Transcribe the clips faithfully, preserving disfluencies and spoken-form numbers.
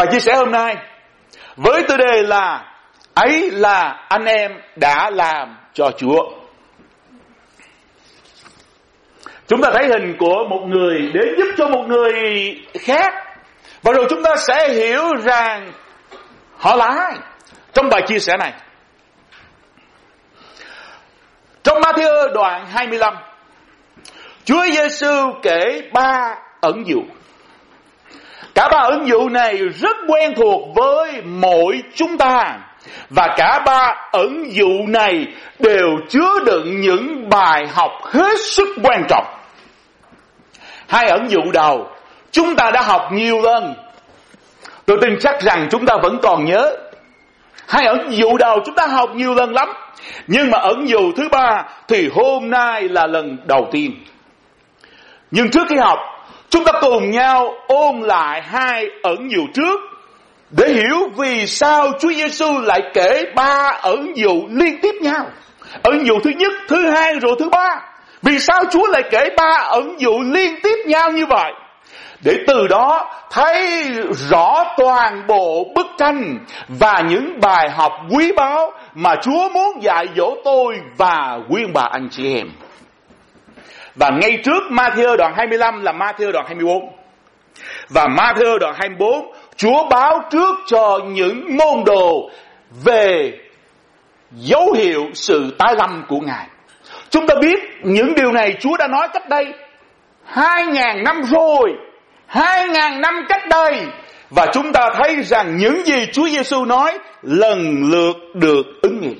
Bài chia sẻ hôm nay với tiêu đề là ấy là anh em đã làm cho Chúa. Chúng ta thấy hình của một người để giúp cho một người khác, và rồi chúng ta sẽ hiểu rằng họ là ai trong bài chia sẻ này. Trong Ma-thi-ơ đoạn hai mươi lăm, Chúa Giêsu kể ba ẩn dụ. Cả ba ẩn dụ này rất quen thuộc với mỗi chúng ta, và cả ba ẩn dụ này đều chứa đựng những bài học hết sức quan trọng. Hai ẩn dụ đầu chúng ta đã học nhiều lần, tôi tin chắc rằng chúng ta vẫn còn nhớ. Hai ẩn dụ đầu chúng ta học nhiều lần lắm, nhưng mà ẩn dụ thứ ba thì hôm nay là lần đầu tiên. Nhưng trước khi học, chúng ta cùng nhau ôn lại hai ẩn dụ trước để hiểu vì sao Chúa Giêsu lại kể ba ẩn dụ liên tiếp nhau. Ẩn dụ thứ nhất, thứ hai rồi thứ ba. Vì sao Chúa lại kể ba ẩn dụ liên tiếp nhau như vậy? Để từ đó thấy rõ toàn bộ bức tranh và những bài học quý báu mà Chúa muốn dạy dỗ tôi và quý bà anh chị em. Và ngay trước Ma-thi-ơ đoạn hai mươi lăm là Ma-thi-ơ đoạn hai mươi bốn. Và Ma-thi-ơ đoạn hai mươi bốn, Chúa báo trước cho những môn đồ về dấu hiệu sự tái lâm của Ngài. Chúng ta biết những điều này Chúa đã nói cách đây hai ngàn năm rồi. Hai ngàn năm cách đây. Và chúng ta thấy rằng những gì Chúa Giêsu nói lần lượt được ứng nghiệm.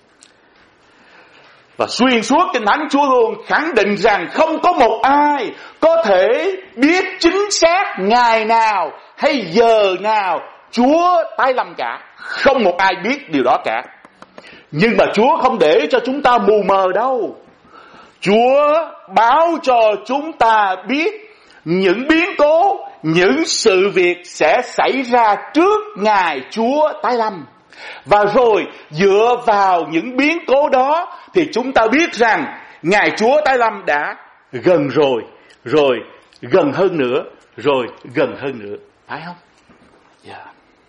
Và xuyên suốt Kinh Thánh, Chúa luôn khẳng định rằng không có một ai có thể biết chính xác ngày nào hay giờ nào Chúa tái lâm cả. Không một ai biết điều đó cả. Nhưng mà Chúa không để cho chúng ta mù mờ đâu. Chúa báo cho chúng ta biết những biến cố, những sự việc sẽ xảy ra trước ngày Chúa tái lâm. Và rồi dựa vào những biến cố đó thì chúng ta biết rằng ngày Chúa tái lâm đã gần rồi, rồi gần hơn nữa, rồi gần hơn nữa. Phải không? Yeah.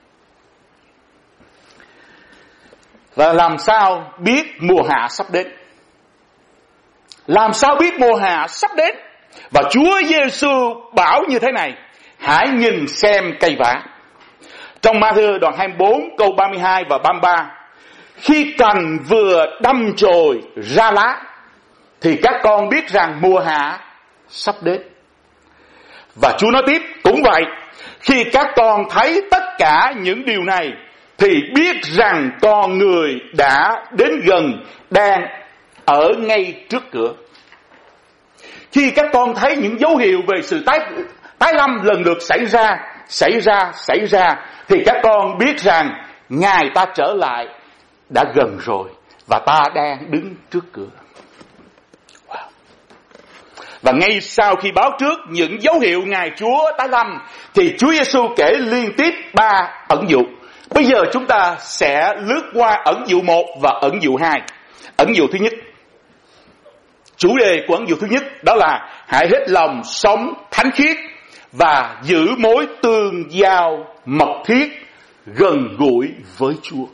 Và làm sao biết mùa hạ sắp đến? Làm sao biết mùa hạ sắp đến? Và Chúa Giêsu bảo như thế này: hãy nhìn xem cây vả. Trong Ma-thi-ơ đoạn hai mươi bốn câu ba mươi hai và ba mươi ba, khi cành vừa đâm chồi ra lá thì các con biết rằng mùa hạ sắp đến. Và Chúa nói tiếp, cũng vậy, khi các con thấy tất cả những điều này thì biết rằng con người đã đến gần, đang ở ngay trước cửa. Khi các con thấy những dấu hiệu về sự tái, tái lâm lần lượt xảy ra, xảy ra, xảy ra, thì các con biết rằng Ngài ta trở lại đã gần rồi và ta đang đứng trước cửa. Wow. Và ngay sau khi báo trước những dấu hiệu Ngài Chúa tái lâm thì Chúa Giêsu kể liên tiếp ba ẩn dụ. Bây giờ chúng ta sẽ lướt qua ẩn dụ một và ẩn dụ hai. Ẩn dụ thứ nhất, chủ đề của ẩn dụ thứ nhất đó là hãy hết lòng sống thánh khiết và giữ mối tương giao mật thiết gần gũi với Chúa.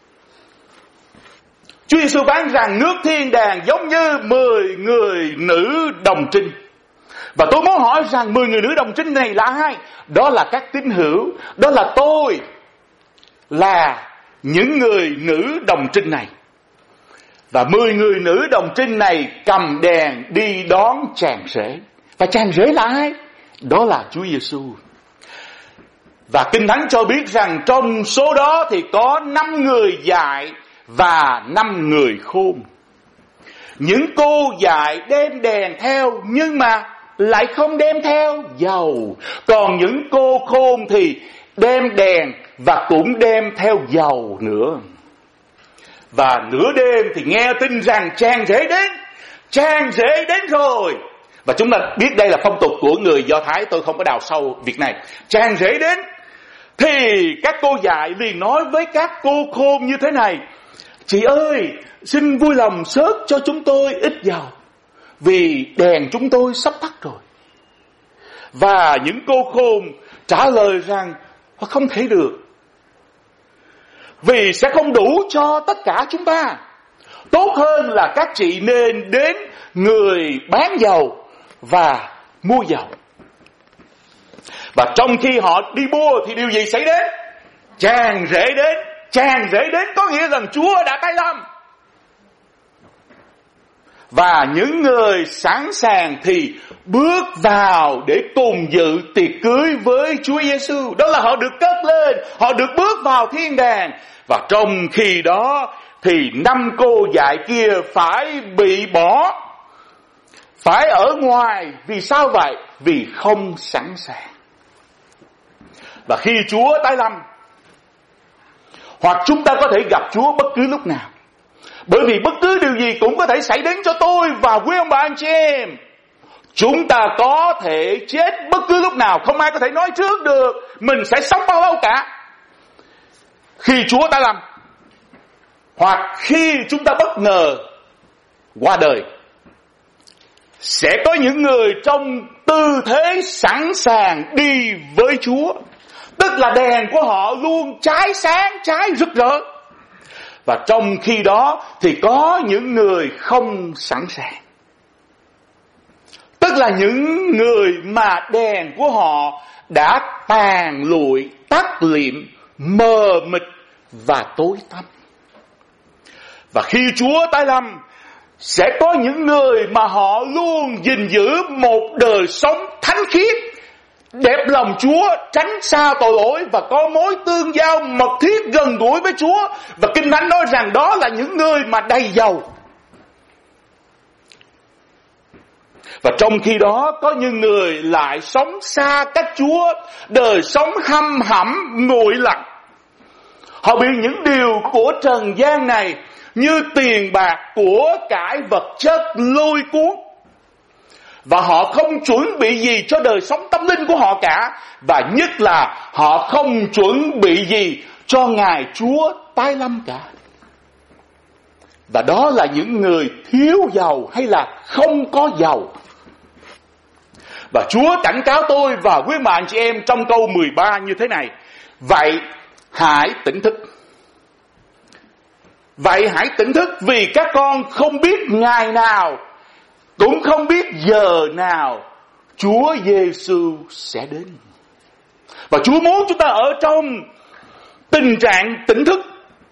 Chúa Giêsu phán rằng nước thiên đàng giống như mười người nữ đồng trinh. Và tôi muốn hỏi rằng mười người nữ đồng trinh này là ai? Đó là các tín hữu, đó là tôi, là những người nữ đồng trinh này. Và mười người nữ đồng trinh này cầm đèn đi đón chàng rể. Và chàng rể là ai? Đó là Chúa Giêsu. Và Kinh Thánh cho biết rằng trong số đó thì có năm người dại và năm người khôn. Những cô dại đem đèn theo nhưng mà lại không đem theo dầu. Còn những cô khôn thì đem đèn và cũng đem theo dầu nữa. Và nửa đêm thì nghe tin rằng chàng rể đến. Chàng rể đến rồi. Và chúng ta biết đây là phong tục của người Do Thái, tôi không có đào sâu việc này. Chàng rể đến thì các cô dại liền nói với các cô khôn như thế này: chị ơi, xin vui lòng xớt cho chúng tôi ít dầu, vì đèn chúng tôi sắp tắt rồi. Và những cô khôn trả lời rằng: Không thể được. Vì sẽ không đủ cho tất cả chúng ta. Tốt hơn là các chị nên đến người bán dầu và mua dầu. Và trong khi họ đi mua thì điều gì xảy đến? Tràn rễ đến. Tràn rễ đến có nghĩa rằng Chúa đã tay lâm. Và những người sẵn sàng thì bước vào để cùng dự tiệc cưới với Chúa Giêsu. Đó là họ được cất lên, họ được bước vào thiên đàng. Và trong khi đó thì năm cô dại kia phải bị bỏ, phải ở ngoài. Vì sao vậy? Vì không sẵn sàng. Và khi Chúa tái lâm, hoặc chúng ta có thể gặp Chúa bất cứ lúc nào. Bởi vì bất cứ điều gì cũng có thể xảy đến cho tôi và quý ông bà anh chị em. Chúng ta có thể chết bất cứ lúc nào. Không ai có thể nói trước được mình sẽ sống bao lâu cả. Khi Chúa tái lâm, hoặc khi chúng ta bất ngờ qua đời, sẽ có những người trong tư thế sẵn sàng đi với Chúa. Tức là đèn của họ luôn cháy sáng, cháy rực rỡ. Và trong khi đó thì có những người không sẵn sàng. Tức là những người mà đèn của họ đã tàn lụi, tắt liệm, mờ mịt và tối tăm. Và khi Chúa tái lâm, sẽ có những người mà họ luôn gìn giữ một đời sống thánh khiết, đẹp lòng Chúa, tránh xa tội lỗi và có mối tương giao mật thiết gần gũi với Chúa. Và Kinh Thánh nói rằng đó là những người mà đầy dầu. Và trong khi đó có những người lại sống xa cách Chúa, đời sống hăm hẩm, nguội lạnh. Họ bị những điều của trần gian này như tiền bạc, của cải vật chất lôi cuốn. Và họ không chuẩn bị gì cho đời sống tâm linh của họ cả. Và nhất là họ không chuẩn bị gì cho ngày Chúa tái lâm cả. Và đó là những người thiếu dầu hay là không có dầu. Và Chúa cảnh cáo tôi và quý bạn chị em trong câu mười ba như thế này: Vậy hãy tỉnh thức. Vậy hãy tỉnh thức, vì các con không biết ngày nào, cũng không biết giờ nào Chúa Giêsu sẽ đến. Và Chúa muốn chúng ta ở trong tình trạng tỉnh thức,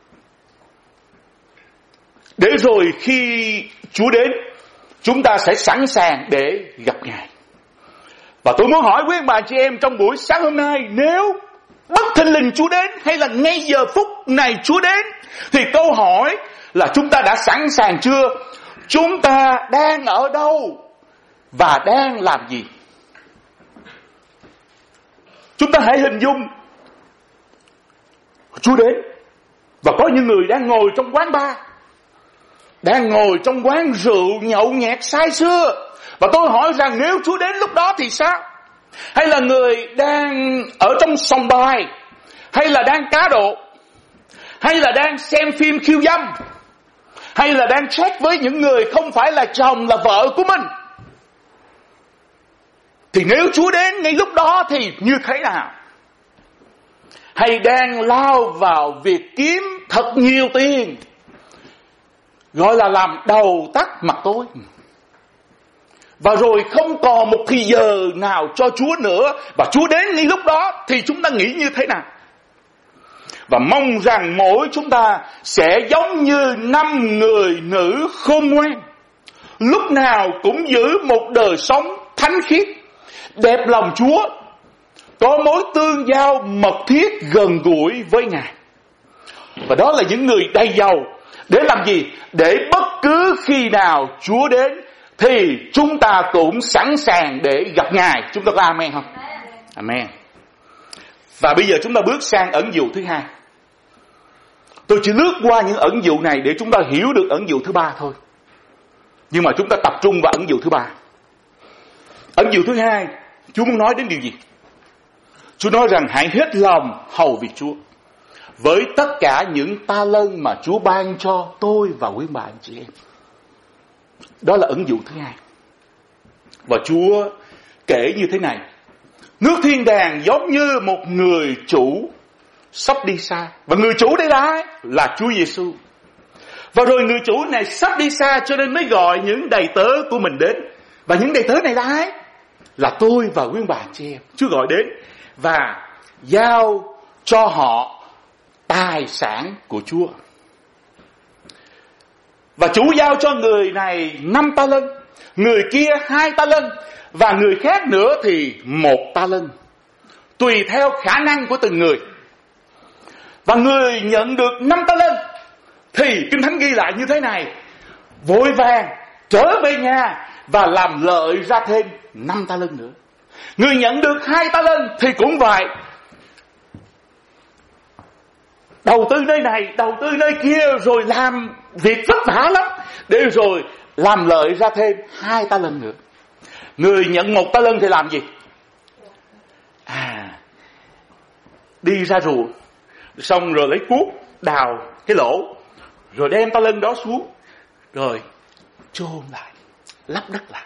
để rồi khi Chúa đến, chúng ta sẽ sẵn sàng để gặp Ngài. Và tôi muốn hỏi quý bà chị em trong buổi sáng hôm nay, nếu bất thình lình Chúa đến, hay là ngay giờ phút này Chúa đến, thì câu hỏi là chúng ta đã sẵn sàng chưa? Chúng ta đang ở đâu và đang làm gì? Chúng ta hãy hình dung Chúa đến, và có những người đang ngồi trong quán bar, đang ngồi trong quán rượu nhậu nhẹt say sưa. Và tôi hỏi rằng nếu Chúa đến lúc đó thì sao? Hay là người đang ở trong sòng bài, hay là đang cá độ, hay là đang xem phim khiêu dâm, hay là đang chat với những người không phải là chồng là vợ của mình, thì nếu Chúa đến ngay lúc đó thì như thế nào? Hay đang lao vào việc kiếm thật nhiều tiền, gọi là làm đầu tắt mặt tối, và rồi không còn một thì giờ nào cho Chúa nữa, và Chúa đến ngay lúc đó thì chúng ta nghĩ như thế nào? Và mong rằng mỗi chúng ta sẽ giống như năm người nữ khôn ngoan, lúc nào cũng giữ một đời sống thánh khiết, đẹp lòng Chúa, có mối tương giao mật thiết gần gũi với Ngài. Và đó là những người đầy dầu. Để làm gì? Để bất cứ khi nào Chúa đến thì chúng ta cũng sẵn sàng để gặp Ngài. Chúng ta có amen không? Amen. Và bây giờ chúng ta bước sang ẩn dụ thứ hai. Tôi chỉ lướt qua những ẩn dụ này để chúng ta hiểu được ẩn dụ thứ ba thôi. Nhưng mà chúng ta tập trung vào ẩn dụ thứ ba. Ẩn dụ thứ hai, Chúa muốn nói đến điều gì? Chúa nói rằng hãy hết lòng hầu việc Chúa với tất cả những ta lân mà Chúa ban cho tôi và quý bạn chị em. Đó là ẩn dụ thứ hai. Và Chúa kể như thế này: Nước thiên đàng giống như một người chủ sắp đi xa. Và người chủ đây là ai? Là Chúa Giêsu. Và rồi người chủ này sắp đi xa, cho nên mới gọi những đầy tớ của mình đến. Và những đầy tớ này là ai? Là tôi và quý ông bà chị em. Chúa gọi đến và giao cho họ tài sản của Chúa. Và chủ giao cho người này năm ta lân, người kia hai ta lân, và người khác nữa thì một ta lân, tùy theo khả năng của từng người. Và người nhận được năm ta lân thì Kinh Thánh ghi lại như thế này: vội vàng trở về nhà và làm lợi ra thêm năm ta lân nữa. Người nhận được hai ta lân thì cũng vậy, đầu tư nơi này, đầu tư nơi kia, rồi làm việc vất vả lắm, để rồi làm lợi ra thêm hai ta lân nữa. Người nhận một ta lân thì làm gì? À, đi ra ruộng, xong rồi lấy cuốc đào cái lỗ, rồi đem ta lân đó xuống, rồi chôn lại, lấp đất lại.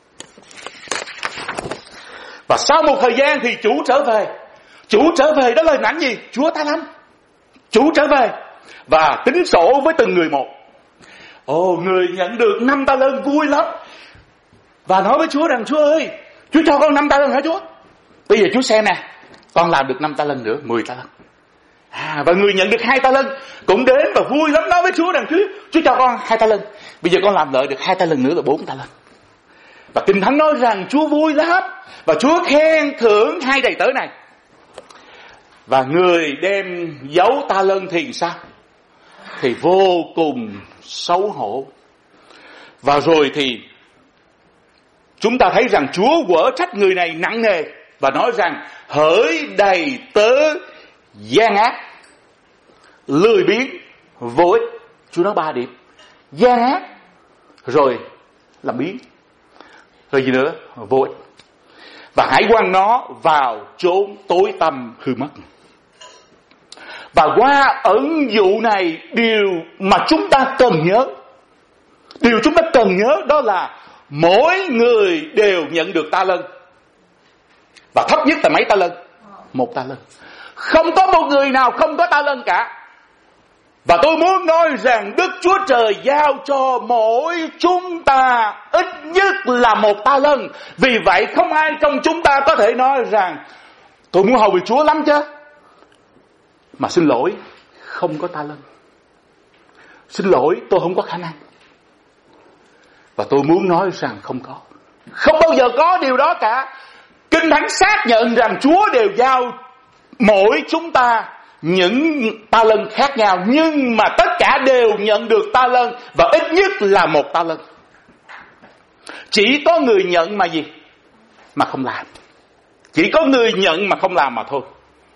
Và sau một thời gian thì chủ trở về. Chủ trở về đó là hình ảnh gì? Chúa ta lân. Chủ trở về và tính sổ với từng người một. Ồ, người nhận được năm ta lân vui lắm, và nói với Chúa rằng: Chúa ơi, Chúa cho con năm ta lân hả Chúa? Bây giờ Chúa xem nè, con làm được năm ta lân nữa, mười ta lân. À, và người nhận được hai ta lân cũng đến và vui lắm, nói với Chúa rằng: Chúa, Chúa cho con hai ta lân, bây giờ con làm lợi được hai ta lân nữa là bốn ta lân. Và Kinh Thánh nói rằng Chúa vui lắm, và Chúa khen thưởng hai đầy tớ này. Và người đem giấu ta lân thì sao? Thì vô cùng xấu hổ. Và rồi thì chúng ta thấy rằng Chúa quở trách người này nặng nề và nói rằng: hỡi đầy tớ gian ác, lười biếng, vô ích. Chúa nói ba điểm: gian ác, rồi làm biếng, rồi gì nữa? Vô ích. Và hãy quăng nó vào chốn tối tăm hư mất. Và qua ẩn dụ này, điều mà chúng ta cần nhớ, điều chúng ta cần nhớ đó là mỗi người đều nhận được ta lân. Và thấp nhất là mấy ta lân? Một ta lân. Không có một người nào không có ta lân cả. Và tôi muốn nói rằng Đức Chúa Trời giao cho mỗi chúng ta ít nhất là một ta lân. Vì vậy không ai trong chúng ta có thể nói rằng tôi muốn hầu việc Chúa lắm chứ, mà xin lỗi, không có ta lân. Xin lỗi, tôi không có khả năng. Và tôi muốn nói rằng không có. Không bao giờ có điều đó cả. Kinh Thánh xác nhận rằng Chúa đều giao mỗi chúng ta những ta lân khác nhau, nhưng mà tất cả đều nhận được ta lân, và ít nhất là một ta lân. Chỉ có người nhận mà gì? Mà không làm. Chỉ có người nhận mà không làm mà thôi.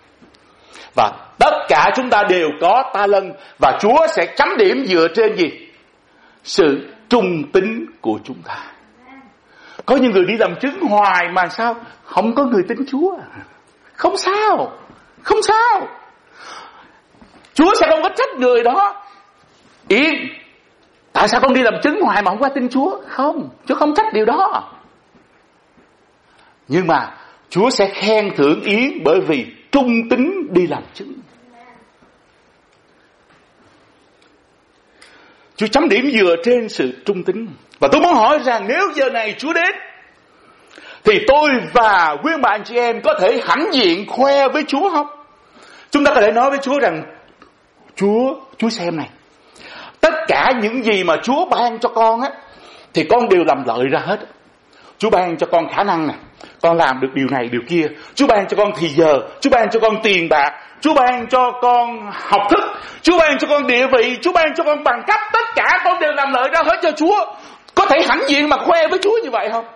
Và tất cả chúng ta đều có ta lân, và Chúa sẽ chấm điểm dựa trên gì? Sự trung tín của chúng ta. Có những người đi làm chứng hoài mà sao không có người tín Chúa? Không sao, không sao. Chúa sẽ không có trách người đó: Yên, tại sao con đi làm chứng hoài mà không có tin Chúa? Không, Chúa không trách điều đó. Nhưng mà Chúa sẽ khen thưởng Yến bởi vì trung tín đi làm chứng. Chúa chấm điểm dựa trên sự trung tín. Và tôi muốn hỏi rằng nếu giờ này Chúa đến, thì tôi và quý ông bà anh chị em có thể hãnh diện khoe với Chúa không? Chúng ta có thể nói với Chúa rằng: Chúa, Chúa xem này, tất cả những gì mà Chúa ban cho con á, thì con đều làm lợi ra hết. Chúa ban cho con khả năng này, con làm được điều này điều kia. Chúa ban cho con thì giờ, Chúa ban cho con tiền bạc, Chúa ban cho con học thức, Chúa ban cho con địa vị, Chúa ban cho con bằng cấp. Tất cả con đều làm lợi ra hết cho Chúa. Có thể hãnh diện mà khoe với Chúa như vậy không?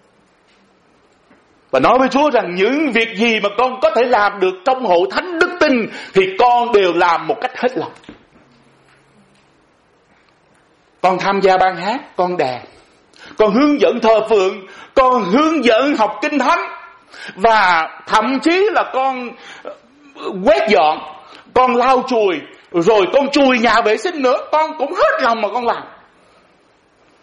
Và nói với Chúa rằng những việc gì mà con có thể làm được trong hội thánh đức tin thì con đều làm một cách hết lòng. Con tham gia ban hát, con đàn, con hướng dẫn thờ phượng, con hướng dẫn học kinh thánh, và thậm chí là con quét dọn, con lau chùi, rồi con chùi nhà vệ sinh nữa. Con cũng hết lòng mà con làm.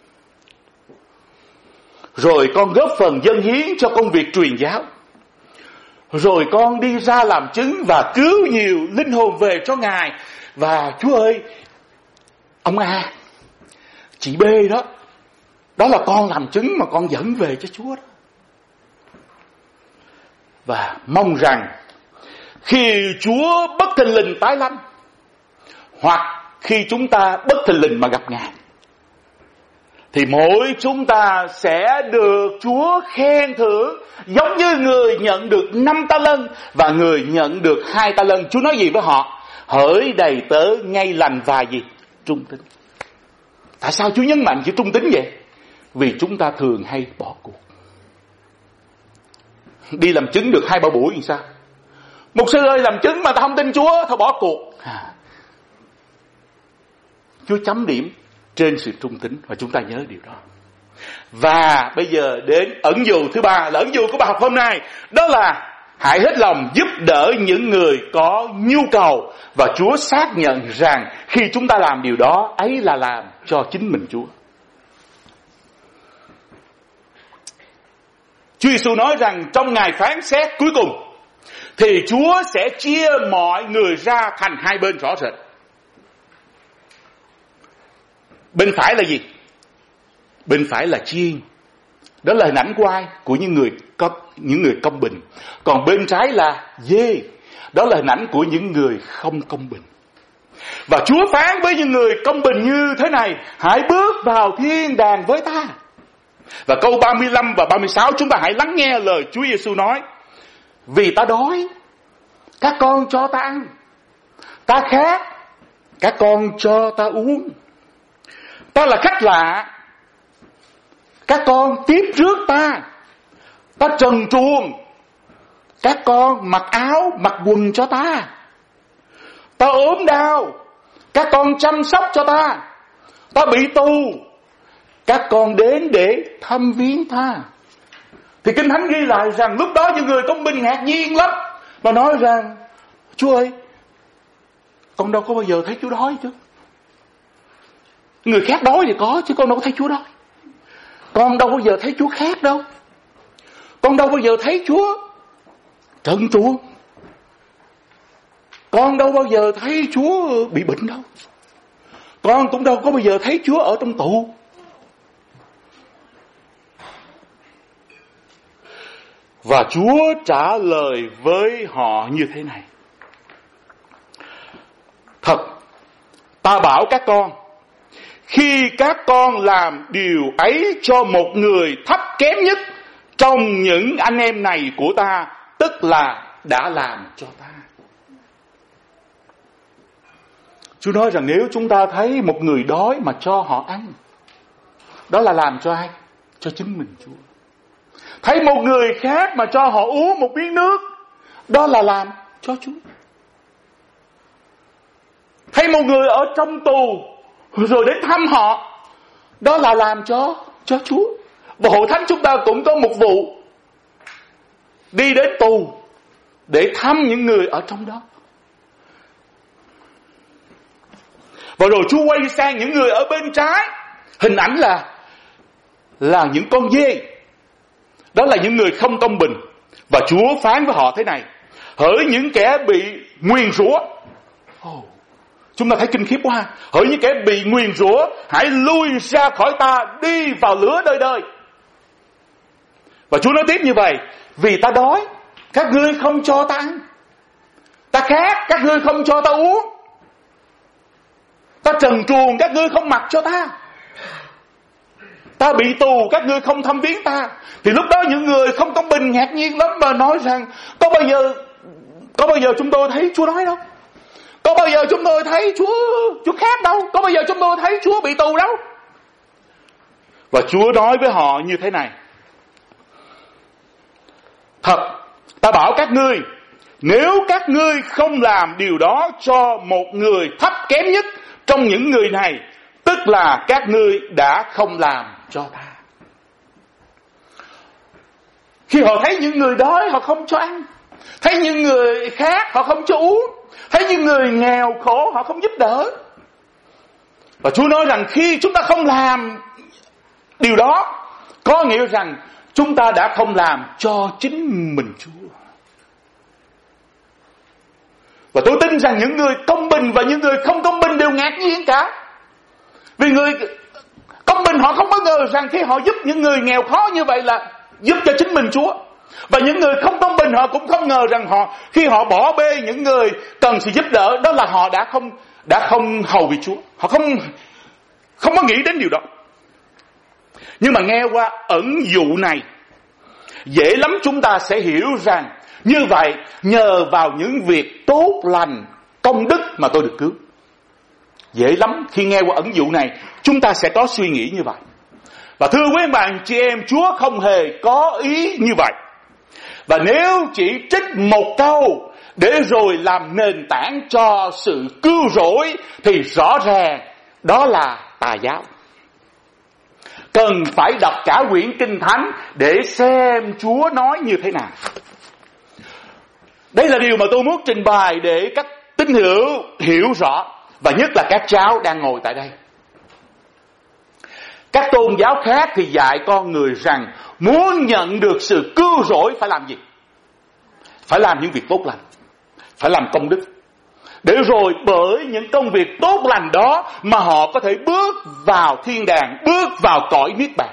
Rồi con góp phần dâng hiến cho công việc truyền giáo. Rồi con đi ra làm chứng và cứu nhiều linh hồn về cho Ngài. Và Chúa ơi, ông A, chị B đó, đó là con làm chứng mà con dẫn về cho Chúa đó. Và mong rằng khi Chúa bất thình lình tái lâm, hoặc khi chúng ta bất thình lình mà gặp Ngài, thì mỗi chúng ta sẽ được Chúa khen thưởng giống như người nhận được năm ta lân và người nhận được hai ta lân. Chúa nói gì với họ? Hỡi đầy tớ ngay lành và gì? Trung tín. Tại sao Chúa nhấn mạnh chữ trung tín vậy? Vì chúng ta thường hay bỏ cuộc. Đi làm chứng được hai ba buổi thì sao? Mục sư ơi, làm chứng mà ta không tin Chúa, thôi bỏ cuộc. À, Chúa chấm điểm trên sự trung tín, và chúng ta nhớ điều đó. Và bây giờ đến ẩn dụ thứ ba, là ẩn dụ của bài học hôm nay. Đó là hãy hết lòng giúp đỡ những người có nhu cầu. Và Chúa xác nhận rằng khi chúng ta làm điều đó, ấy là làm cho chính mình Chúa. Chúa Giêsu nói rằng trong ngày phán xét cuối cùng thì Chúa sẽ chia mọi người ra thành hai bên rõ rệt. Bên phải là gì? Bên phải là chiên. Đó là hình ảnh của ai? Của những người có những người công bình. Còn bên trái là dê. Đó là hình ảnh của những người không công bình. Và Chúa phán với những người công bình như thế này: hãy bước vào thiên đàng với ta. Và câu ba mươi lăm và ba mươi sáu chúng ta hãy lắng nghe lời Chúa Giêsu nói: vì ta đói, các con cho ta ăn. Ta khát, các con cho ta uống. Ta là khách lạ, các con tiếp rước ta. Ta trần truồng, các con mặc áo mặc quần cho ta. Ta ốm đau, các con chăm sóc cho ta. Ta bị tù, các con đến để thăm viếng ta. Thì Kinh Thánh ghi lại rằng lúc đó những người công bình ngạc nhiên lắm, và nói rằng: Chúa ơi, con đâu có bao giờ thấy Chúa đói chứ. Người khác đói thì có, chứ con đâu có thấy Chúa đói. Con đâu bao giờ thấy Chúa khát đâu. Con đâu bao giờ thấy Chúa trần truồng. Con đâu bao giờ thấy Chúa bị bệnh đâu. Con cũng đâu có bao giờ thấy Chúa ở trong tù. Và Chúa trả lời với họ như thế này: thật, ta bảo các con, khi các con làm điều ấy cho một người thấp kém nhất trong những anh em này của ta, tức là đã làm cho ta. Chúa nói rằng nếu chúng ta thấy một người đói mà cho họ ăn, đó là làm cho ai? Cho chính mình Chúa. Thấy một người khác mà cho họ uống một miếng nước, đó là làm cho Chúa. Thấy một người ở trong tù rồi đến thăm họ, đó là làm cho cho Chúa. Và hội thánh chúng ta cũng có một vụ đi đến tù để thăm những người ở trong đó. Và rồi Chúa quay sang những người ở bên trái, hình ảnh là là những con dê. Đó là những người không công bình. Và Chúa phán với họ thế này: hỡi những kẻ bị nguyền rủa. Oh, chúng ta thấy kinh khiếp quá. Hỡi những kẻ bị nguyền rủa, hãy lui ra khỏi ta, đi vào lửa đời đời. Và Chúa nói tiếp như vậy: vì ta đói, các ngươi không cho ta ăn. Ta khát, các ngươi không cho ta uống. Ta trần truồng, các ngươi không mặc cho ta. Ta bị tù, các ngươi không thăm viếng ta. Thì lúc đó những người không công bình ngạc nhiên lắm, và nói rằng: Có bao giờ Có bao giờ chúng tôi thấy Chúa đói đâu. Có bao giờ chúng tôi thấy Chúa Chúa khát đâu. Có bao giờ chúng tôi thấy Chúa bị tù đâu. Và Chúa nói với họ như thế này: thật, ta bảo các ngươi, nếu các ngươi không làm điều đó cho một người thấp kém nhất trong những người này, tức là các ngươi đã không làm cho ta. Khi họ thấy những người đói, họ không cho ăn. Thấy những người khác, họ không cho uống. Thấy những người nghèo khổ, họ không giúp đỡ. Và Chúa nói rằng khi chúng ta không làm điều đó, có nghĩa rằng chúng ta đã không làm cho chính mình Chúa. Và tôi tin rằng những người công bình và những người không công bình đều ngạc nhiên cả. Vì người công bình họ không có ngờ rằng khi họ giúp những người nghèo khó như vậy là giúp cho chính mình Chúa. Và những người không công bình họ cũng không ngờ rằng họ khi họ bỏ bê những người cần sự giúp đỡ, đó là họ đã không đã không hầu vì Chúa. Họ không không có nghĩ đến điều đó. Nhưng mà nghe qua ẩn dụ này, dễ lắm chúng ta sẽ hiểu rằng như vậy nhờ vào những việc tốt lành, công đức mà tôi được cứu. Dễ lắm khi nghe qua ẩn dụ này chúng ta sẽ có suy nghĩ như vậy. Và thưa quý bạn chị em, Chúa không hề có ý như vậy. Và nếu chỉ trích một câu để rồi làm nền tảng cho sự cứu rỗi thì rõ ràng đó là tà giáo. Cần phải đọc cả quyển Kinh Thánh để xem Chúa nói như thế nào. Đây là điều mà tôi muốn trình bày để các tín hữu hiểu rõ, và nhất là các cháu đang ngồi tại đây. Các tôn giáo khác thì dạy con người rằng muốn nhận được sự cứu rỗi phải làm gì? Phải làm những việc tốt lành, phải làm công đức, để rồi bởi những công việc tốt lành đó mà họ có thể bước vào thiên đàng, bước vào cõi niết bàn.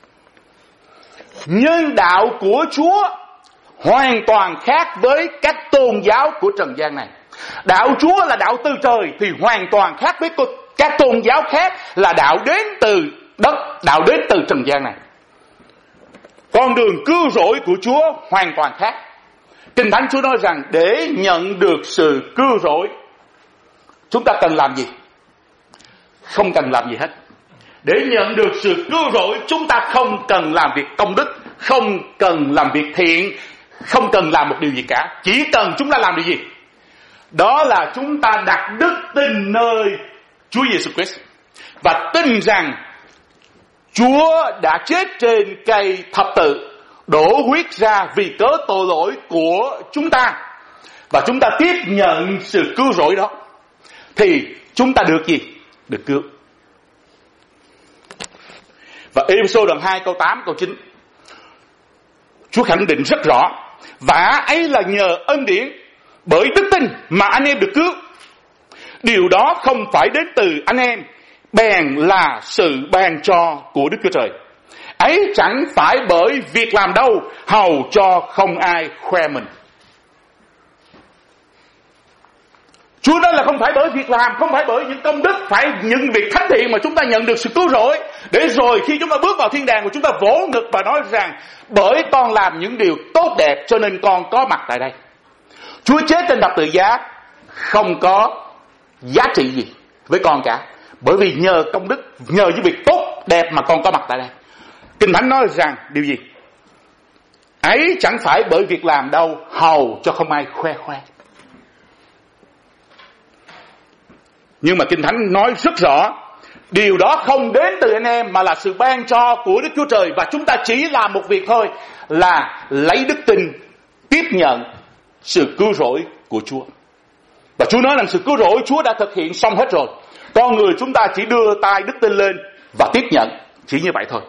Nhưng đạo của Chúa hoàn toàn khác với các tôn giáo của trần gian này. Đạo Chúa là đạo từ trời thì hoàn toàn khác với các tôn giáo khác là đạo đến từ đất, đạo đến từ trần gian này. Con đường cứu rỗi của Chúa hoàn toàn khác. Kinh Thánh Chúa nói rằng để nhận được sự cứu rỗi, chúng ta cần làm gì? Không cần làm gì hết. Để nhận được sự cứu rỗi, chúng ta không cần làm việc công đức, không cần làm việc thiện, không cần làm một điều gì cả. Chỉ cần chúng ta làm điều gì? Đó là chúng ta đặt đức tin nơi Chúa Giêsu Christ và tin rằng Chúa đã chết trên cây thập tự, đổ huyết ra vì cớ tội lỗi của chúng ta, và chúng ta tiếp nhận sự cứu rỗi đó, thì chúng ta được gì? Được cứu. Và Ê-phê-sô đoạn hai câu tám câu chín, Chúa khẳng định rất rõ: và ấy là nhờ ân điển, bởi đức tin mà anh em được cứu. Điều đó không phải đến từ anh em, bèn là sự ban cho của Đức Chúa Trời. Ấy chẳng phải bởi việc làm đâu, hầu cho không ai khoe mình. Chúa nói là không phải bởi việc làm, không phải bởi những công đức, phải những việc thánh thiện mà chúng ta nhận được sự cứu rỗi, để rồi khi chúng ta bước vào thiên đàng của chúng ta vỗ ngực và nói rằng bởi con làm những điều tốt đẹp cho nên con có mặt tại đây. Chúa chết trên thập tự giá không có giá trị gì với con cả, bởi vì nhờ công đức, nhờ những việc tốt đẹp mà con có mặt tại đây. Kinh Thánh nói rằng điều gì? Ấy chẳng phải bởi việc làm đâu, hầu cho không ai khoe khoang. Nhưng mà Kinh Thánh nói rất rõ, điều đó không đến từ anh em mà là sự ban cho của Đức Chúa Trời, và chúng ta chỉ làm một việc thôi là lấy đức tin tiếp nhận sự cứu rỗi của Chúa. Và Chúa nói rằng sự cứu rỗi Chúa đã thực hiện xong hết rồi. Con người chúng ta chỉ đưa tay đức tin lên và tiếp nhận, chỉ như vậy thôi.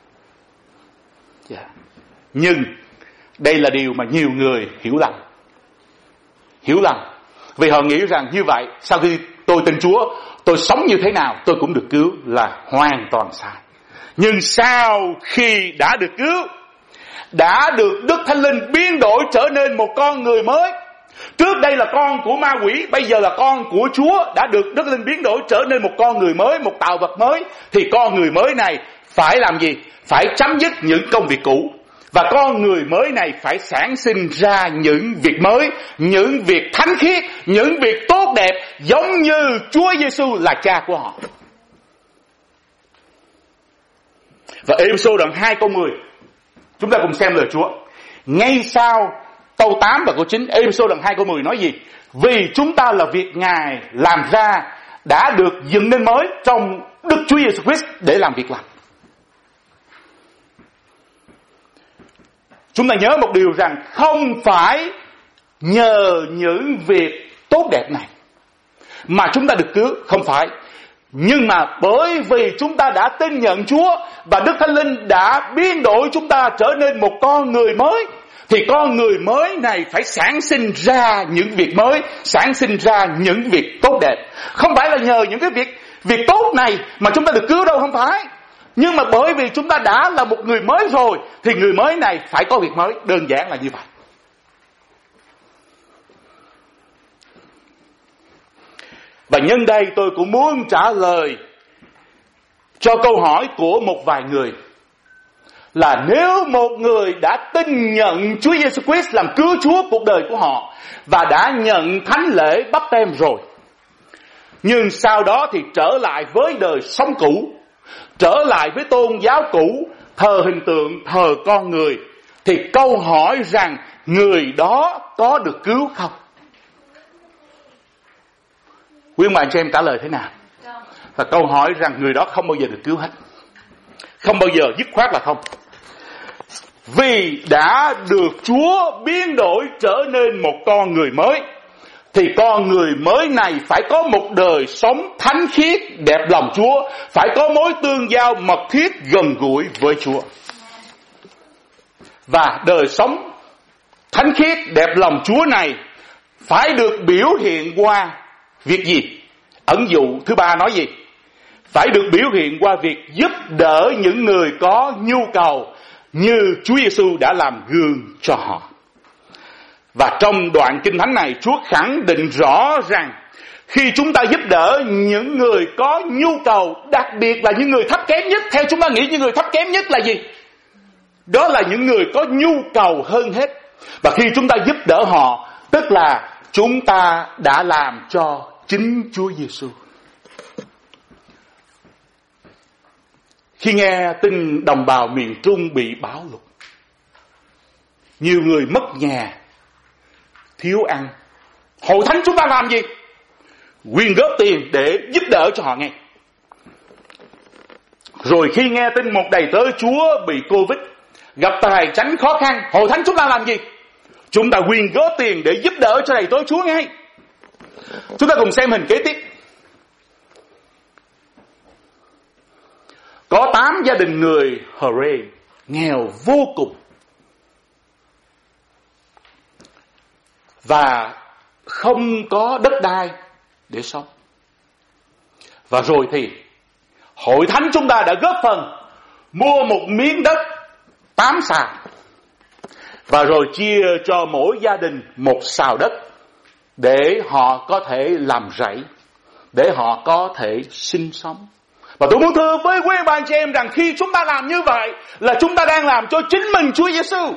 Yeah. Nhưng đây là điều mà nhiều người hiểu lầm. Hiểu lầm vì họ nghĩ rằng như vậy, sau khi tôi tin Chúa, tôi sống như thế nào tôi cũng được cứu, là hoàn toàn sai. Nhưng sau khi đã được cứu, đã được Đức Thánh Linh biến đổi trở nên một con người mới. Trước đây là con của ma quỷ, bây giờ là con của Chúa, đã được Đức Linh biến đổi trở nên một con người mới, một tạo vật mới. Thì con người mới này phải làm gì? Phải chấm dứt những công việc cũ. Và con người mới này phải sản sinh ra những việc mới, những việc thánh khiết, những việc tốt đẹp, giống như Chúa Giêsu là cha của họ. Và Ê-phê-sô đoạn hai câu mười, chúng ta cùng xem lời Chúa. Ngay sau câu tám và câu chín, Ê-phê-sô đoạn hai câu mười nói gì? Vì chúng ta là việc Ngài làm ra, đã được dựng nên mới trong Đức Chúa Giêsu Christ để làm việc lành. Chúng ta nhớ một điều rằng không phải nhờ những việc tốt đẹp này mà chúng ta được cứu, không phải. Nhưng mà bởi vì chúng ta đã tin nhận Chúa và Đức Thánh Linh đã biến đổi chúng ta trở nên một con người mới, thì con người mới này phải sản sinh ra những việc mới, sản sinh ra những việc tốt đẹp. Không phải là nhờ những cái việc việc tốt này mà chúng ta được cứu đâu, không phải. Nhưng mà bởi vì chúng ta đã là một người mới rồi thì người mới này phải có việc mới, đơn giản là như vậy. Và nhân đây tôi cũng muốn trả lời cho câu hỏi của một vài người là nếu một người đã tin nhận Chúa Giêsu Christ làm cứu Chúa cuộc đời của họ và đã nhận thánh lễ báp têm rồi, nhưng sau đó thì trở lại với đời sống cũ, trở lại với tôn giáo cũ, thờ hình tượng, thờ con người, thì câu hỏi rằng người đó có được cứu không? Quý ông bà cho em trả lời thế nào? Và câu hỏi rằng người đó không bao giờ được cứu hết. Không bao giờ, dứt khoát là không. Vì đã được Chúa biến đổi trở nên một con người mới, thì con người mới này phải có một đời sống thánh khiết, đẹp lòng Chúa, phải có mối tương giao mật thiết gần gũi với Chúa. Và đời sống thánh khiết, đẹp lòng Chúa này phải được biểu hiện qua việc gì? Ẩn dụ thứ ba nói gì? Phải được biểu hiện qua việc giúp đỡ những người có nhu cầu như Chúa Giêsu đã làm gương cho họ. Và trong đoạn Kinh Thánh này, Chúa khẳng định rõ rằng khi chúng ta giúp đỡ những người có nhu cầu, đặc biệt là những người thấp kém nhất, theo chúng ta nghĩ những người thấp kém nhất là gì? Đó là những người có nhu cầu hơn hết. Và khi chúng ta giúp đỡ họ, tức là chúng ta đã làm cho chính Chúa Giêsu. Khi nghe tin đồng bào miền Trung bị bão lụt, nhiều người mất nhà, thiếu ăn, hội thánh chúng ta làm gì? Quyên góp tiền để giúp đỡ cho họ nghe. Rồi khi nghe tin một đầy tớ Chúa bị Covid, gặp tài chánh khó khăn, hội thánh chúng ta làm gì? Chúng ta quyên góp tiền để giúp đỡ cho đầy tớ Chúa ngay. Chúng ta cùng xem hình kế tiếp. Có tám gia đình người Hờ-rê nghèo vô cùng và không có đất đai để sống. Và rồi thì hội thánh chúng ta đã góp phần mua một miếng đất tám sào, và rồi chia cho mỗi gia đình một sào đất để họ có thể làm rẫy, để họ có thể sinh sống. Và tôi muốn thưa với quý bạn chị em rằng khi chúng ta làm như vậy là chúng ta đang làm cho chính mình Chúa Giêsu.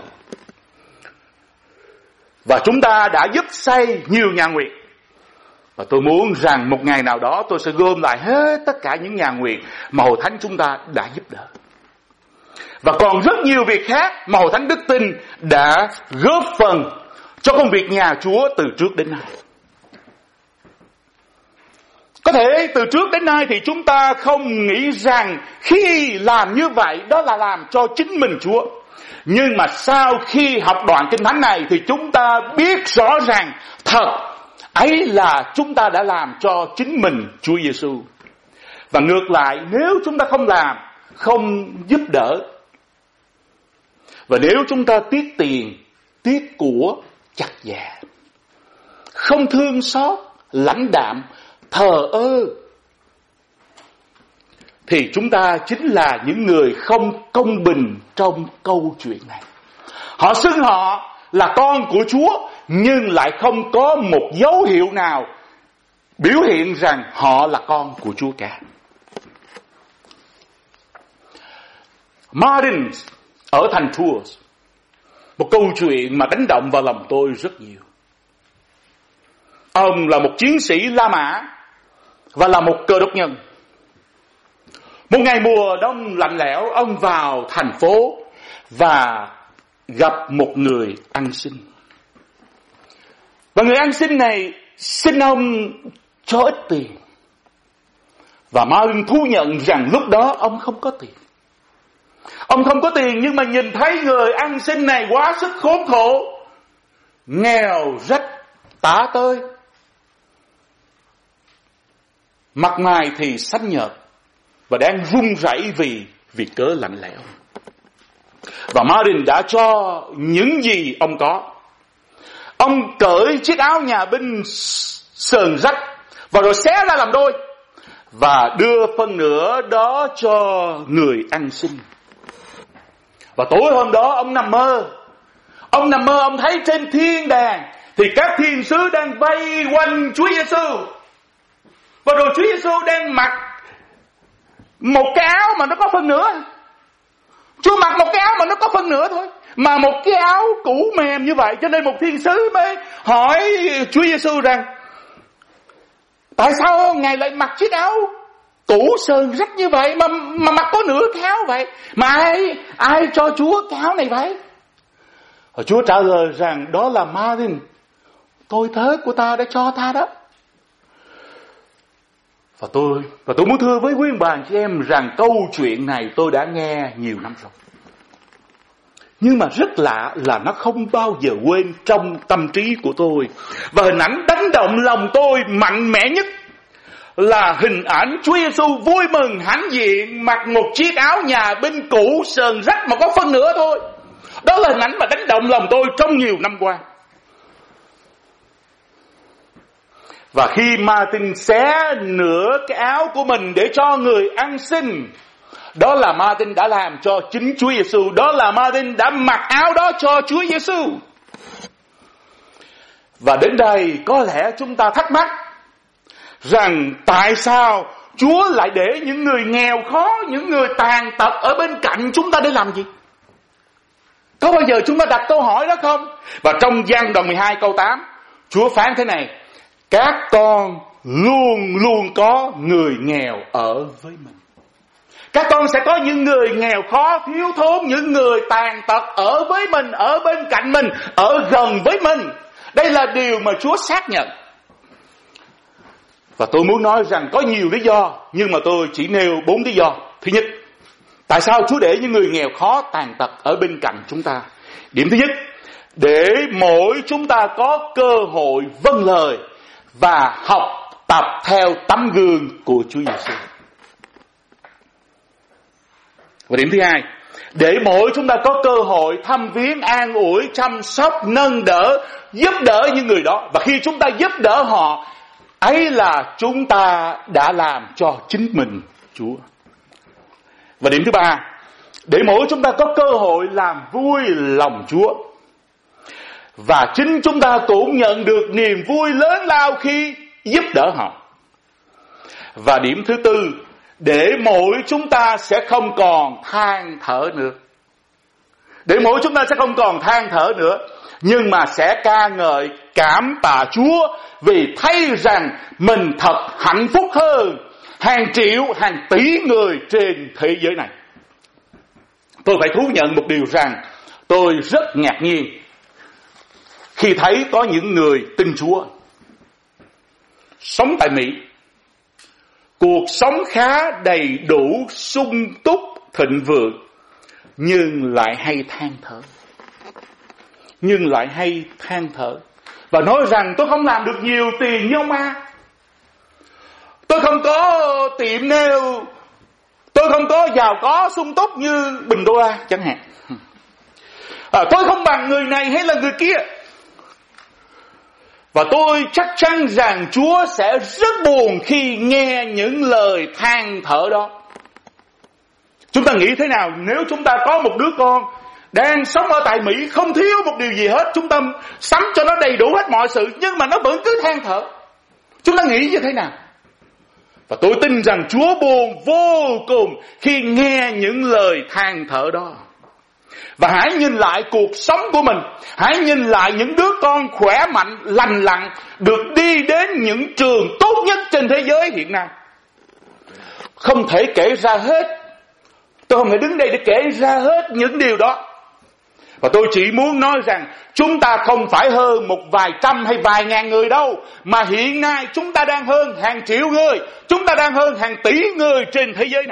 Và chúng ta đã giúp xây nhiều nhà nguyện. Và tôi muốn rằng một ngày nào đó tôi sẽ gom lại hết tất cả những nhà nguyện mà hội thánh chúng ta đã giúp đỡ. Và còn rất nhiều việc khác mà hội thánh Đức Tin đã góp phần cho công việc nhà Chúa từ trước đến nay. Có thể từ trước đến nay thì chúng ta không nghĩ rằng khi làm như vậy đó là làm cho chính mình Chúa. Nhưng mà sau khi học đoạn Kinh Thánh này thì chúng ta biết rõ ràng thật ấy là chúng ta đã làm cho chính mình Chúa Giêsu. Và ngược lại, nếu chúng ta không làm, không giúp đỡ, và nếu chúng ta tiếc tiền, tiếc của, chặt dạ, không thương xót, lãnh đạm, thờ ơ, thì chúng ta chính là những người không công bình trong câu chuyện này. Họ xưng họ là con của Chúa, nhưng lại không có một dấu hiệu nào biểu hiện rằng họ là con của Chúa cả. Martin ở thành Tours, một câu chuyện mà đánh động vào lòng tôi rất nhiều. Ông là một chiến sĩ La Mã và là một cơ đốc nhân. Một ngày mùa đông lạnh lẽo, ông vào thành phố và gặp một người ăn xin. Và người ăn xin này xin ông cho ít tiền. Và Martin thú nhận rằng lúc đó ông không có tiền. Ông không có tiền nhưng mà nhìn thấy người ăn xin này quá sức khốn khổ, nghèo rách tả tơi, mặt mày thì xanh nhợt và đang run rẩy vì vì cớ lạnh lẽo. Và Martin đã cho những gì ông có. Ông cởi chiếc áo nhà binh sờn rách và rồi xé ra làm đôi và đưa phân nửa đó cho người ăn xin. Và tối hôm đó ông nằm mơ. Ông nằm mơ, ông thấy trên thiên đàng thì các thiên sứ đang vây quanh Chúa Giêsu. Và rồi Chúa Giêsu đang mặc một cái áo mà nó có phân nửa. Chúa mặc một cái áo mà nó có phân nửa thôi, mà một cái áo cũ mềm như vậy. Cho nên một thiên sứ mới hỏi Chúa Giêsu rằng: tại sao Ngài lại mặc chiếc áo cũ sờn rách như vậy, mà mà mặc có nửa cái áo vậy? Mà ai ai cho Chúa cái áo này vậy? Và Chúa trả lời rằng: đó là Martin, tôi tớ của ta đã cho ta đó. Và tôi và tôi muốn thưa với quý bà chị em rằng câu chuyện này tôi đã nghe nhiều năm rồi. Nhưng mà rất lạ là nó không bao giờ quên trong tâm trí của tôi. Và hình ảnh đánh động lòng tôi mạnh mẽ nhất là hình ảnh Chúa Giêsu vui mừng hãnh diện mặc một chiếc áo nhà binh cũ sờn rách mà có phân nửa thôi. Đó là hình ảnh mà đánh động lòng tôi trong nhiều năm qua. Và khi Martin xé nửa cái áo của mình để cho người ăn xin, đó là Martin đã làm cho chính Chúa Giêsu. Đó là Martin đã mặc áo đó cho Chúa Giêsu. Và đến đây có lẽ chúng ta thắc mắc rằng tại sao Chúa lại để những người nghèo khó, những người tàn tật ở bên cạnh chúng ta để làm gì? Có bao giờ chúng ta đặt câu hỏi đó không? Và trong Giăng đoạn mười hai câu tám, Chúa phán thế này: các con luôn luôn có người nghèo ở với mình. Các con sẽ có những người nghèo khó, thiếu thốn, những người tàn tật ở với mình, ở bên cạnh mình, ở gần với mình. Đây là điều mà Chúa xác nhận. Và tôi muốn nói rằng có nhiều lý do, nhưng mà tôi chỉ nêu bốn lý do. Thứ nhất, tại sao Chúa để những người nghèo khó, tàn tật ở bên cạnh chúng ta? Điểm thứ nhất, để mỗi chúng ta có cơ hội vâng lời và học tập theo tấm gương của Chúa Giêsu. Và điểm thứ hai, để mỗi chúng ta có cơ hội thăm viếng, an ủi, chăm sóc, nâng đỡ, giúp đỡ những người đó. Và khi chúng ta giúp đỡ họ, ấy là chúng ta đã làm cho chính mình Chúa. Và điểm thứ ba, để mỗi chúng ta có cơ hội làm vui lòng Chúa. Và chính chúng ta cũng nhận được niềm vui lớn lao khi giúp đỡ họ. Và điểm thứ tư, để mỗi chúng ta sẽ không còn than thở nữa. Để mỗi chúng ta sẽ không còn than thở nữa, nhưng mà sẽ ca ngợi, cảm tạ Chúa vì thấy rằng mình thật hạnh phúc hơn hàng triệu, hàng tỷ người trên thế giới này. Tôi phải thú nhận một điều rằng tôi rất ngạc nhiên khi thấy có những người tin Chúa sống tại Mỹ, cuộc sống khá đầy đủ, sung túc, thịnh vượng, nhưng lại hay than thở. Nhưng lại hay than thở và nói rằng tôi không làm được nhiều tiền như ông A, tôi không có tiệm nail, tôi không có giàu có sung túc như Bình Đô La chẳng hạn, à, tôi không bằng người này hay là người kia. Và tôi chắc chắn rằng Chúa sẽ rất buồn khi nghe những lời than thở đó. Chúng ta nghĩ thế nào nếu chúng ta có một đứa con đang sống ở tại Mỹ, không thiếu một điều gì hết, chúng ta sắm cho nó đầy đủ hết mọi sự, nhưng mà nó vẫn cứ than thở. Chúng ta nghĩ như thế nào? Và tôi tin rằng Chúa buồn vô cùng khi nghe những lời than thở đó. Và hãy nhìn lại cuộc sống của mình, hãy nhìn lại những đứa con khỏe mạnh, lành lặn, được đi đến những trường tốt nhất trên thế giới hiện nay. Không thể kể ra hết, tôi không thể đứng đây để kể ra hết những điều đó. Và tôi chỉ muốn nói rằng chúng ta không phải hơn một vài trăm hay vài ngàn người đâu, mà hiện nay chúng ta đang hơn hàng triệu người, chúng ta đang hơn hàng tỷ người trên thế giới này.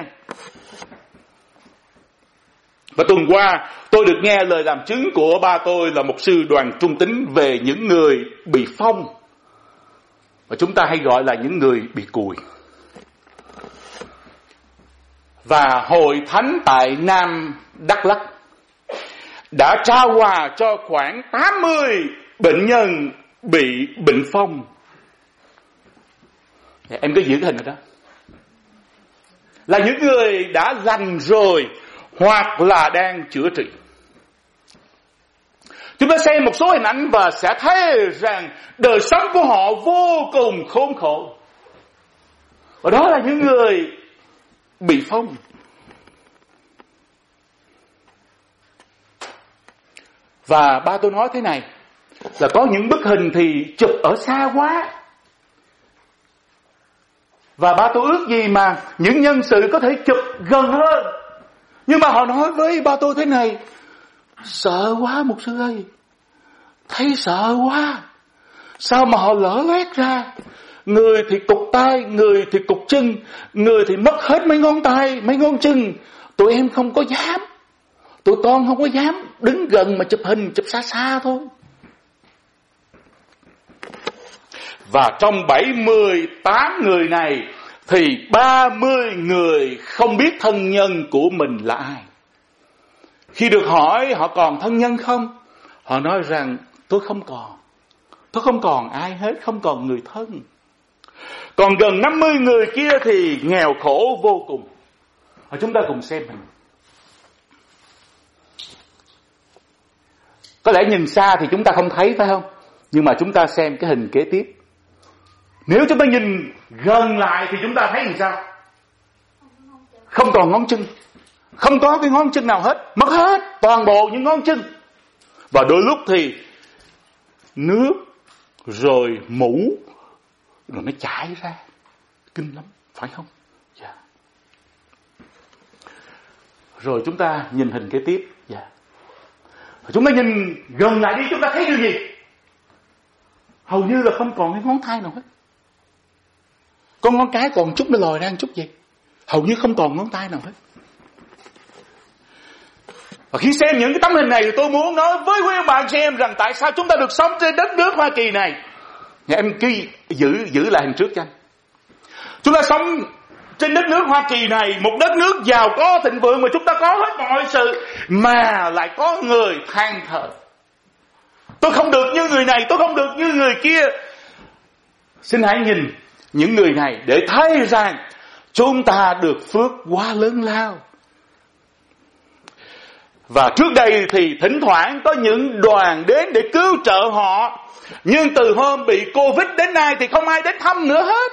Và tuần qua tôi được nghe lời làm chứng của ba tôi là mục sư Đoàn Trung Tín về những người bị phong, và chúng ta hay gọi là những người bị cùi. Và hội thánh tại Nam Đắk Lắk đã trao quà cho khoảng tám mươi bệnh nhân bị bệnh phong. Em có giữ cái hình rồi đó. Là những người đã lành rồi hoặc là đang chữa trị. Chúng ta xem một số hình ảnh và sẽ thấy rằng đời sống của họ vô cùng khốn khổ. Và đó là những người bị phong. Và ba tôi nói thế này, là có những bức hình thì chụp ở xa quá. Và ba tôi ước gì mà những nhân sự có thể chụp gần hơn. Nhưng mà họ nói với ba tôi thế này: sợ quá mục sư ơi, thấy sợ quá. Sao mà họ lỡ loét ra, người thì cụt tay, người thì cụt chân, người thì mất hết mấy ngón tay, mấy ngón chân. Tụi em không có dám, tụi con không có dám đứng gần mà chụp hình, chụp xa xa thôi. Và trong bảy mươi tám người này thì ba mươi người không biết thân nhân của mình là ai. Khi được hỏi họ còn thân nhân không, họ nói rằng tôi không còn. Tôi không còn ai hết, không còn người thân. Còn gần năm mươi người kia thì nghèo khổ vô cùng. Và chúng ta cùng xem hình. Có lẽ nhìn xa thì chúng ta không thấy, phải không? Nhưng mà chúng ta xem cái hình kế tiếp. Nếu chúng ta nhìn gần lại thì chúng ta thấy làm sao? Không còn ngón chân. Không có cái ngón chân nào hết. Mất hết toàn bộ những ngón chân. Và đôi lúc thì nước rồi mũ rồi nó chảy ra. Kinh lắm, phải không? Dạ. Rồi chúng ta nhìn hình kế tiếp. Dạ. Chúng ta nhìn gần lại đi, chúng ta thấy điều gì? Hầu như là không còn cái ngón tay nào hết. Con ngón cái còn chút nó lòi ra một chút vậy. Hầu như không còn ngón tay nào hết. Và khi xem những cái tấm hình này thì tôi muốn nói với quý bạn chị em rằng tại sao chúng ta được sống trên đất nước Hoa Kỳ này. Nhà em cứ giữ giữ lại hình trước cho anh. Chúng ta sống trên đất nước Hoa Kỳ này, một đất nước giàu có thịnh vượng mà chúng ta có hết mọi sự, mà lại có người than thở. Tôi không được như người này, tôi không được như người kia. Xin hãy nhìn những người này để thấy rằng chúng ta được phước quá lớn lao. Và trước đây thì thỉnh thoảng có những đoàn đến để cứu trợ họ. Nhưng từ hôm bị Covid đến nay thì không ai đến thăm nữa hết.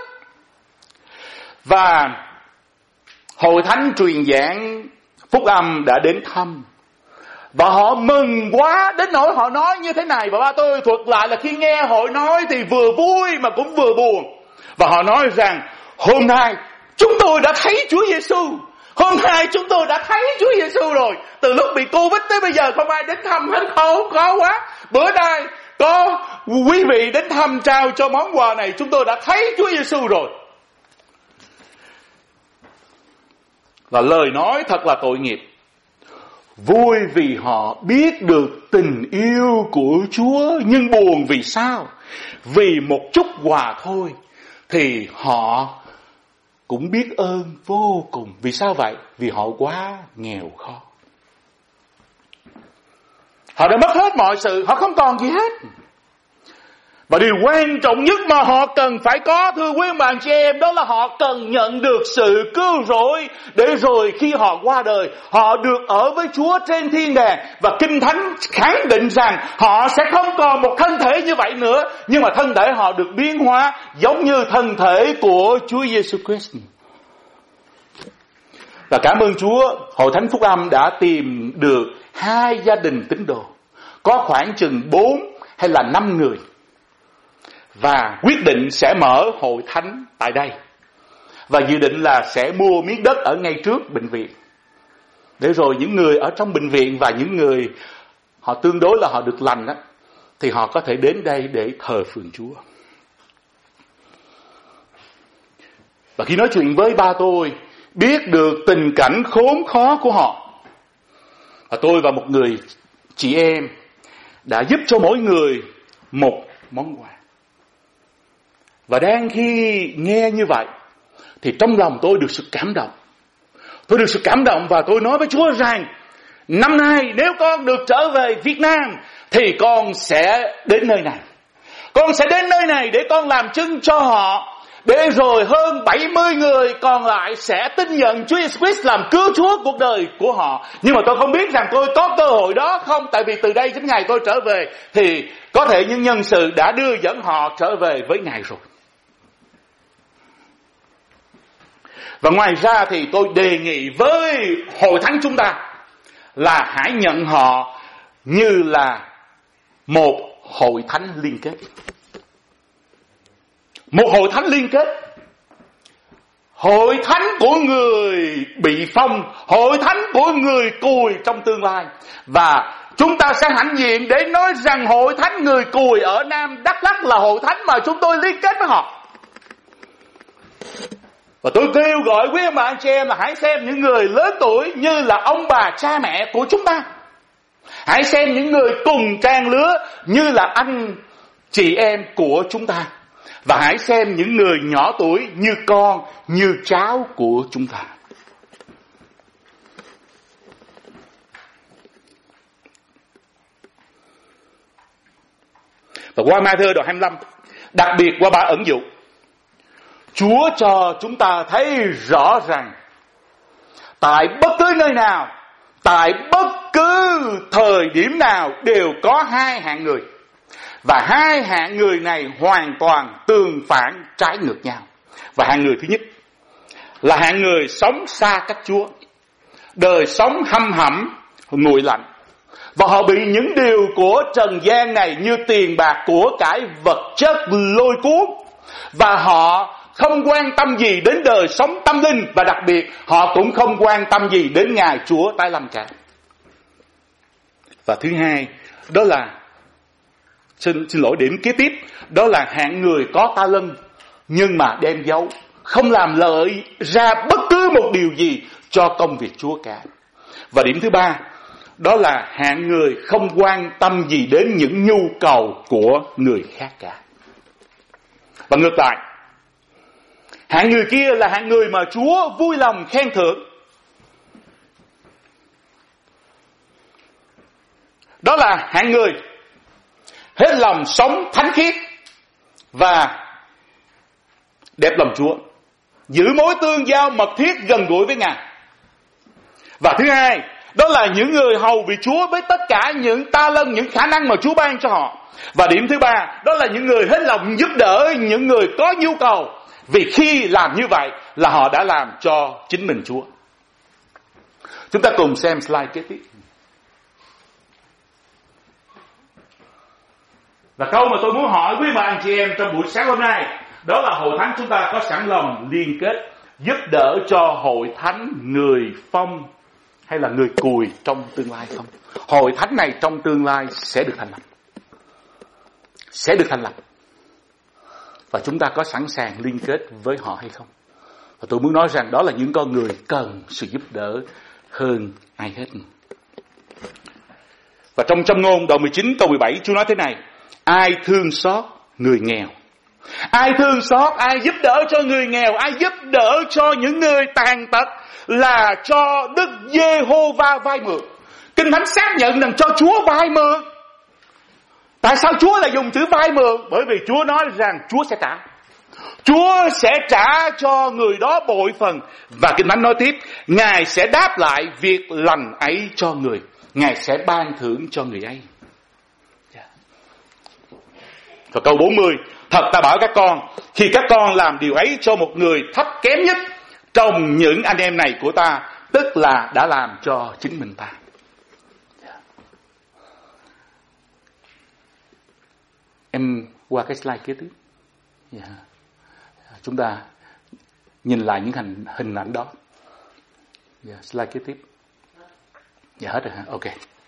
Và Hội Thánh truyền giảng Phúc Âm đã đến thăm. Và họ mừng quá đến nỗi họ nói như thế này. Và ba tôi thuật lại là khi nghe hội nói thì vừa vui mà cũng vừa buồn. Và họ nói rằng hôm nay chúng tôi đã thấy Chúa Giêsu. Hôm nay chúng tôi đã thấy Chúa Giêsu rồi. Từ lúc bị Covid tới bây giờ không ai đến thăm hết. Khổ, khó quá. Bữa nay có quý vị đến thăm trao cho món quà này. Chúng tôi đã thấy Chúa Giêsu rồi. Và lời nói thật là tội nghiệp. Vui vì họ biết được tình yêu của Chúa. Nhưng buồn vì sao? Vì một chút quà thôi thì họ cũng biết ơn vô cùng. Vì sao vậy? Vì họ quá nghèo khó. Họ đã mất hết mọi sự, họ không còn gì hết. Và điều quan trọng nhất mà họ cần phải có, thưa quý bạn chị em, đó là họ cần nhận được sự cứu rỗi, để rồi khi họ qua đời, họ được ở với Chúa trên thiên đàng. Và Kinh Thánh khẳng định rằng họ sẽ không còn một thân thể như vậy nữa, nhưng mà thân thể họ được biến hóa giống như thân thể của Chúa Giêsu Christ. Và cảm ơn Chúa, Hội Thánh Phúc Âm đã tìm được hai gia đình tín đồ, có khoảng chừng bốn hay là năm người, và quyết định sẽ mở hội thánh tại đây. Và dự định là sẽ mua miếng đất ở ngay trước bệnh viện, để rồi những người ở trong bệnh viện và những người họ tương đối là họ được lành đó, thì họ có thể đến đây để thờ phượng Chúa. Và khi nói chuyện với ba tôi, biết được tình cảnh khốn khó của họ, và tôi và một người chị em đã giúp cho mỗi người một món quà. Và đang khi nghe như vậy thì trong lòng tôi được sự cảm động. Tôi được sự cảm động và tôi nói với Chúa rằng năm nay nếu con được trở về Việt Nam thì con sẽ đến nơi này. Con sẽ đến nơi này để con làm chứng cho họ, để rồi hơn bảy mươi người còn lại sẽ tin nhận Chúa Jesus Christ làm cứu Chúa cuộc đời của họ. Nhưng mà tôi không biết rằng tôi có cơ hội đó không, tại vì từ đây đến ngày tôi trở về thì có thể những nhân sự đã đưa dẫn họ trở về với Ngài rồi. Và ngoài ra thì tôi đề nghị với hội thánh chúng ta là hãy nhận họ như là một hội thánh liên kết. Một hội thánh liên kết. Hội thánh của người bị phong, hội thánh của người cùi trong tương lai. Và chúng ta sẽ hãnh diện để nói rằng hội thánh người cùi ở Nam Đắk Lắk là hội thánh mà chúng tôi liên kết với họ. Và tôi kêu gọi quý ông bà anh chị em là hãy xem những người lớn tuổi như là ông bà cha mẹ của chúng ta. Hãy xem những người cùng trang lứa như là anh chị em của chúng ta. Và hãy xem những người nhỏ tuổi như con, như cháu của chúng ta. Và qua Ma-thi-ơ đoạn hai mươi lăm, đặc biệt qua ba ẩn dụ, Chúa cho chúng ta thấy rõ rằng tại bất cứ nơi nào, tại bất cứ thời điểm nào đều có hai hạng người. Và hai hạng người này hoàn toàn tương phản trái ngược nhau. Và hạng người thứ nhất là hạng người sống xa cách Chúa, đời sống hăm hẩm, nguội lạnh. Và họ bị những điều của trần gian này như tiền bạc, của cải vật chất lôi cuốn. Và họ không quan tâm gì đến đời sống tâm linh. Và đặc biệt họ cũng không quan tâm gì đến ngày Chúa tái lâm cả. Và thứ hai, đó là Xin, xin lỗi điểm kế tiếp, đó là hạng người có ta lân nhưng mà đem giấu, không làm lợi ra bất cứ một điều gì cho công việc Chúa cả. Và điểm thứ ba, đó là hạng người không quan tâm gì đến những nhu cầu của người khác cả. Và ngược lại, hạng người kia là hạng người mà Chúa vui lòng khen thưởng. Đó là hạng người hết lòng sống thánh khiết và đẹp lòng Chúa, giữ mối tương giao mật thiết gần gũi với Ngài. Và thứ hai, đó là những người hầu việc Chúa với tất cả những ta lân, những khả năng mà Chúa ban cho họ. Và điểm thứ ba, đó là những người hết lòng giúp đỡ những người có nhu cầu, vì khi làm như vậy là họ đã làm cho chính mình Chúa. Chúng ta cùng xem slide kế tiếp. Và câu mà tôi muốn hỏi quý bà anh chị em trong buổi sáng hôm nay, đó là hội thánh chúng ta có sẵn lòng liên kết giúp đỡ cho hội thánh người phong hay là người cùi trong tương lai không? Hội thánh này trong tương lai sẽ được thành lập. Sẽ được thành lập. Và chúng ta có sẵn sàng liên kết với họ hay không? Và tôi muốn nói rằng đó là những con người cần sự giúp đỡ hơn ai hết. Và trong Châm Ngôn đoạn mười chín câu mười bảy, Chúa nói thế này: ai thương xót người nghèo, ai thương xót, ai giúp đỡ cho người nghèo, ai giúp đỡ cho những người tàn tật là cho Đức Giê-hô-va vay mượn. Kinh Thánh xác nhận rằng cho Chúa vay mượn. Tại sao Chúa lại dùng chữ vay mượn? Bởi vì Chúa nói rằng Chúa sẽ trả. Chúa sẽ trả cho người đó bội phần. Và Kinh Thánh nói tiếp, Ngài sẽ đáp lại việc lành ấy cho người. Ngài sẽ ban thưởng cho người ấy. Và câu bốn mươi, thật ta bảo các con, khi các con làm điều ấy cho một người thấp kém nhất trong những anh em này của ta, tức là đã làm cho chính mình ta. Em qua cái slide kế tiếp. Yeah. Chúng ta nhìn lại những hình, hình ảnh đó. Yeah, slide kế tiếp. Dạ hết rồi hả? Ok.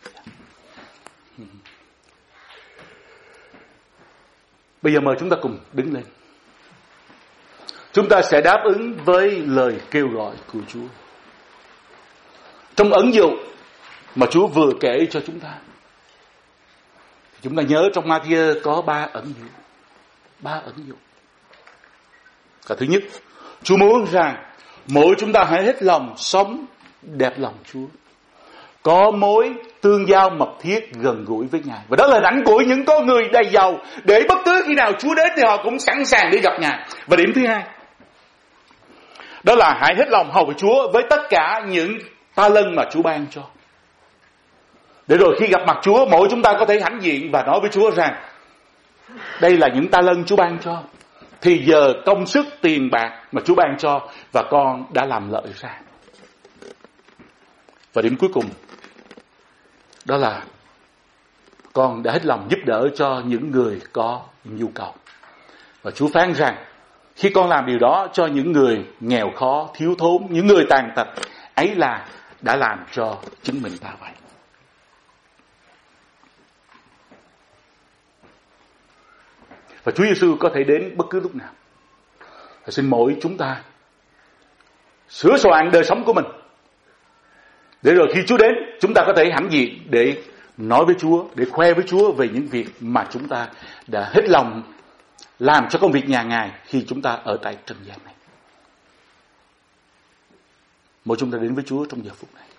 Bây giờ mời chúng ta cùng đứng lên. Chúng ta sẽ đáp ứng với lời kêu gọi của Chúa. Trong ẩn dụ mà Chúa vừa kể cho chúng ta, chúng ta nhớ trong Ma-thi-ơ có ba ẩn dụ. Ba ẩn dụ. Và thứ nhất, Chúa muốn rằng mỗi chúng ta hãy hết lòng sống đẹp lòng Chúa. có mối tương giao mật thiết gần gũi với Ngài. Và đó là hình ảnh của những con người đầy giàu, để bất cứ khi nào Chúa đến thì họ cũng sẵn sàng đi gặp Ngài. Và điểm thứ hai, đó là hãy hết lòng hầu với Chúa với tất cả những ta lân mà Chúa ban cho. Để rồi khi gặp mặt Chúa, mỗi chúng ta có thể hãnh diện và nói với Chúa rằng đây là những ta lân Chúa ban cho. Thì giờ công sức tiền bạc mà Chúa ban cho và con đã làm lợi ra. Và điểm cuối cùng, đó là con đã hết lòng giúp đỡ cho những người có nhu cầu. Và Chúa phán rằng khi con làm điều đó cho những người nghèo khó, thiếu thốn, những người tàn tật, ấy là đã làm cho chính mình ta vậy. Và Chúa Giêsu có thể đến bất cứ lúc nào. Và xin mỗi chúng ta sửa soạn đời sống của mình, để rồi khi Chúa đến, chúng ta có thể hãnh diện để nói với Chúa, để khoe với Chúa về những việc mà chúng ta đã hết lòng làm cho công việc nhà Ngài khi chúng ta ở tại trần gian này. Mỗi chúng ta đến với Chúa trong giờ phút này.